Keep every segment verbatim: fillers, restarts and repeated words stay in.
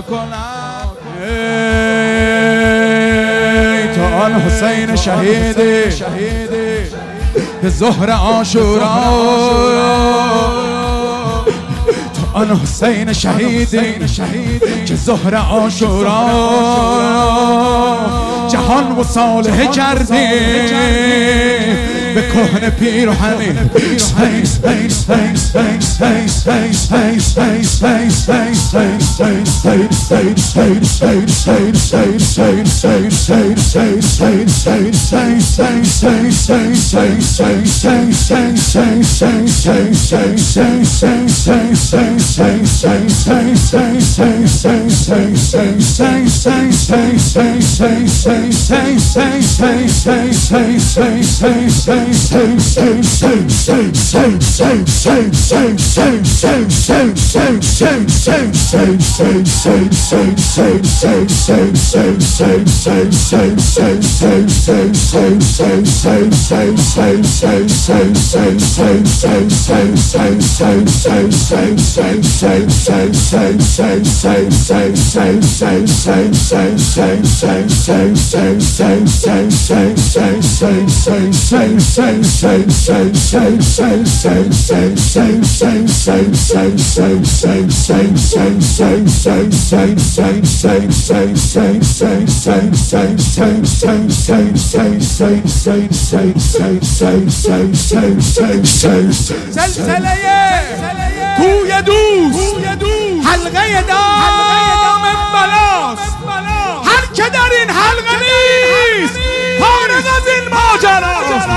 کنم. ای تو آن حسین شهیدی که ظهر عاشورا، تو آن حسین شهیدی که ظهر عاشورا جهان و صالح کردی به کهن پیرهنی. سلسله کوی دوست حلقه دام بلاست، هر که در این حلقه نیست فارغ از این ماجراست.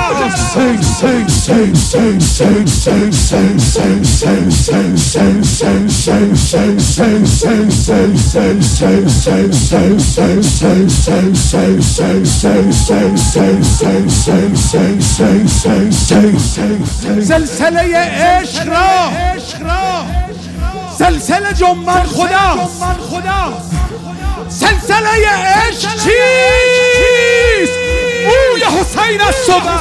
سلسله عشق را سلسله جنبان خدا، سلسله عشق چیست؟ بوی حسین از صبح.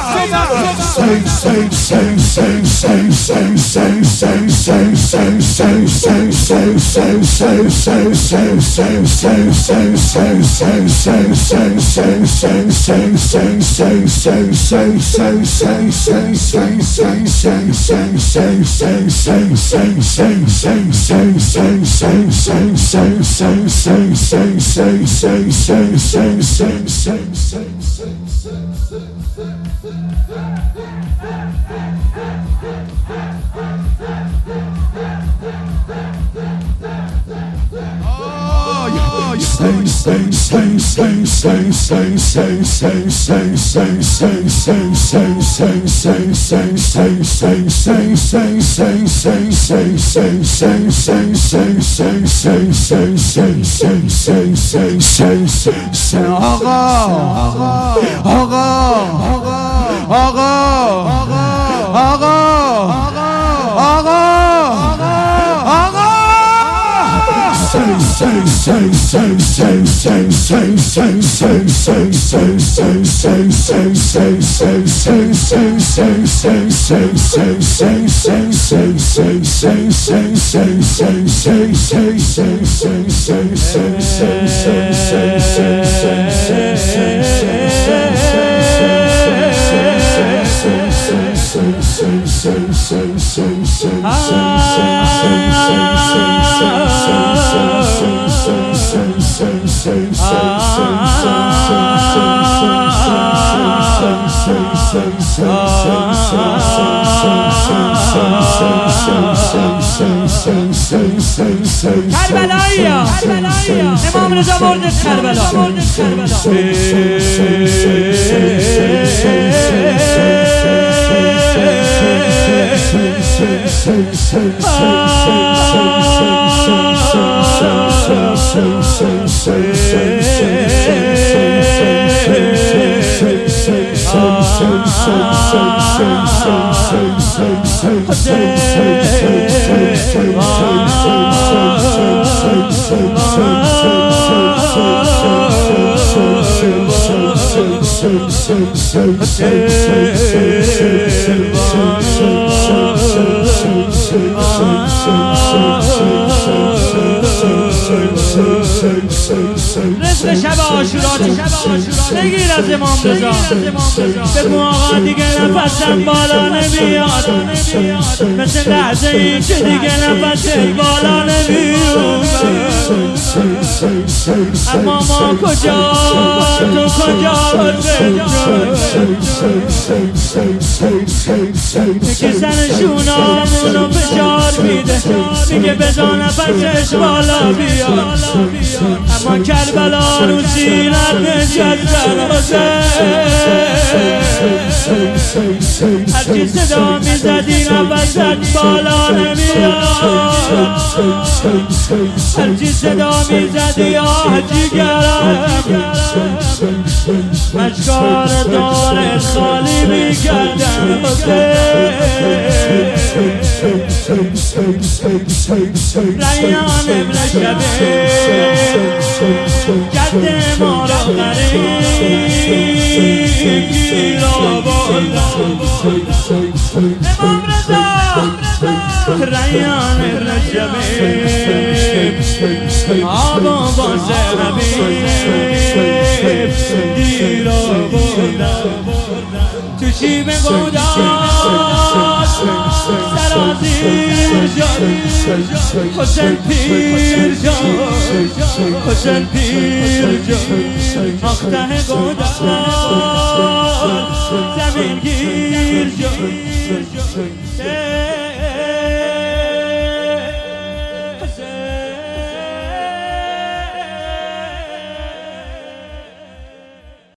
کربلایی‌ها امام رضا مرد کربلا. Hey, رزق شب عاشورا بگیر از امام رضا بگو آقا دیگه نفسم بالا نمیاد مثل لحظه ای که دیگه نفسم بالا نمیاد اما ما کجا تو کجا که زنشون آمونو فشار میده میگه بزا نفسش بالا بیاد اما کربلا رو سینت نشد زن حسین هرچی صدا میزدی نفست بالا نمیاد هرچی صدا میزدی آه جیگرم مشکار دار خالی میکردم ریان ابن شبیب جد ما را غریب گیر آوردم امام رضا ریان ابن شبیب آبا باشه حبیب گیر آوردم تو شیب گوداز سرازیر شد حسین پیر شد حسین پیر شد مقته گوداز زمین گیر شد